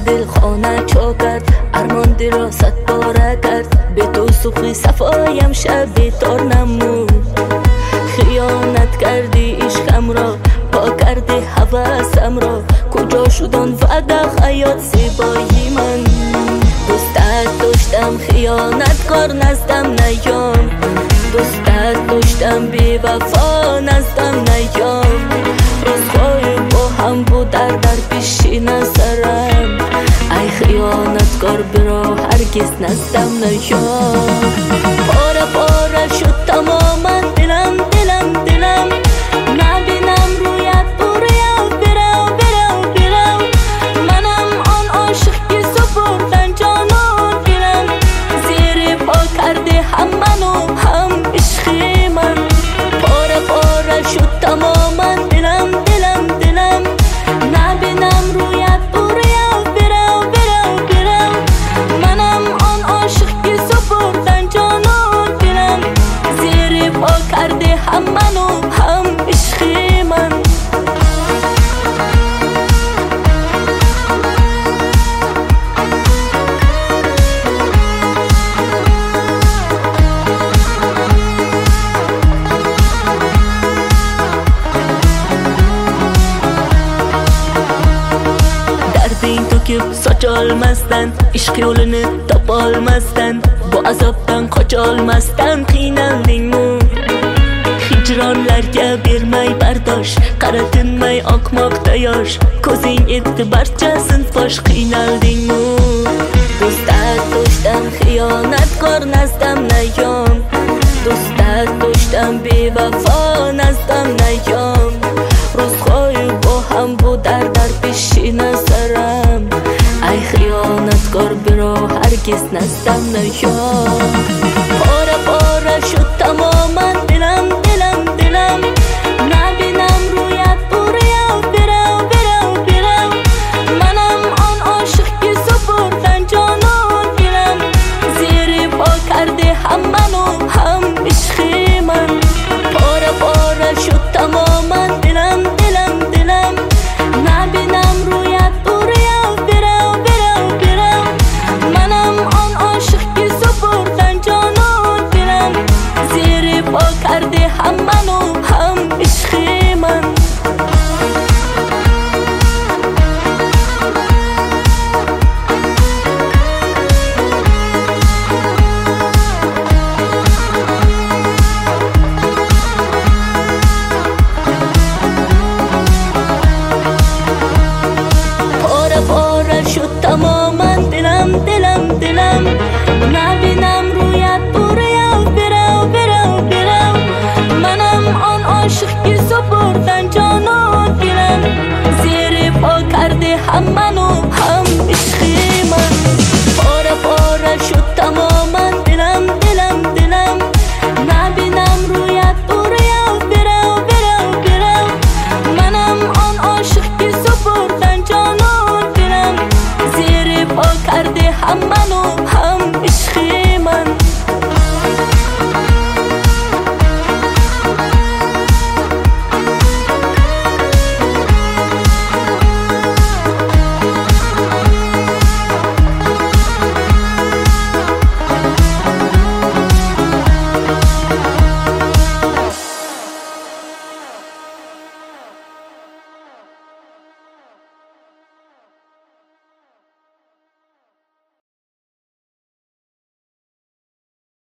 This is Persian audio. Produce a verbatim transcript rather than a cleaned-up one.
دل خانه چا کرد، ارمان دل را صد باره کرد. به تو صبح صفایم شب بیتار نمود، خیانت کردی عشقم را، پا کردی حواسم را. کجا شدن وعده حیات زیبایی من؟ دوستت داشتم خیانت کار نزدم نیام، دوستت داشتم بی وفا نزدم نیام. روزهای با هم بود در در پیشی نظرم، ای خیانت کار برا هرگز نزدم نیام. پاره پاره شد تماما دلم دلم دلم، نبینم رویت برو برو برو برو. منم آن عاشق که سپردن جانو دلم، زیر پا کرده هم منو هم عشقی من. پاره پاره شد تماما دلم دلم دلم، نبینم رویت برو برو برو برو. منم آن عاشق که سپردن جانو دلم، زیر پا کرده هم منو هم عشقی من. دردین تو که ساچال مستن، عشق یولنه تپال مستن. با عذابتن خاچال مستن قینالدingmu. Hicranlarga bermay bardosh, qaratinmay oqmoqda yosh. Ko'zing etdi barchasin fosh qiynaldingmu. Do'stat do'stam xiyonatkor nazdam nayom, do'stat do'stam bevafo nazdam nayom. Ro'zg'oyi bo ham bu dar dar peshi nazaram, ay xiyonatkor biro hargiz nazdam nayom.